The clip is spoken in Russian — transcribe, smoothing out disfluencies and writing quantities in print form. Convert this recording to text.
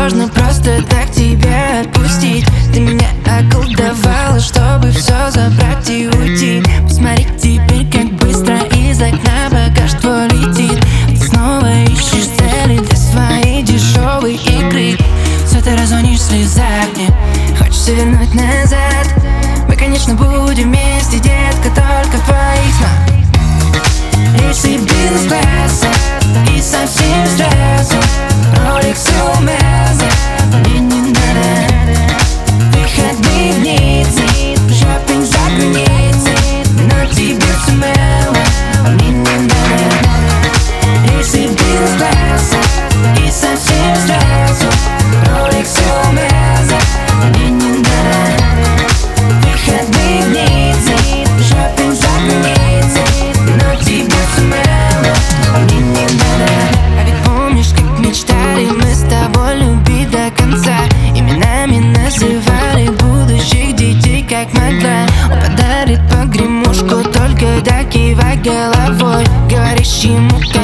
сложно просто так тебя отпустить. Ты меня околдовала, чтобы все забрать и уйти. Посмотри теперь, как быстро из окна богатство летит. Ты снова ищешь цели для своей дешевой игры. Все ты разонишь в слезах, мне хочется вернуть назад. Мы, конечно, будем вместе, детка, только в твоих снах. Рейсы бизнес-класса и со всем стрессом, Rolex у Мерса, мне не надо выходные дни, шопинг за границей, но тебе все мало, мне не надо. Рейсы бизнес-класса и со всем стрессом, Rolex у Мерса, мне не надо выходные дни, шопинг за границей, но тебе все мало, мне не надо. А ведь помнишь, как мечтали мы с тобой любить до конца? Именами называли будущих детей как могла. Он подарит погремушку, только да кивай головой. Говоришь ему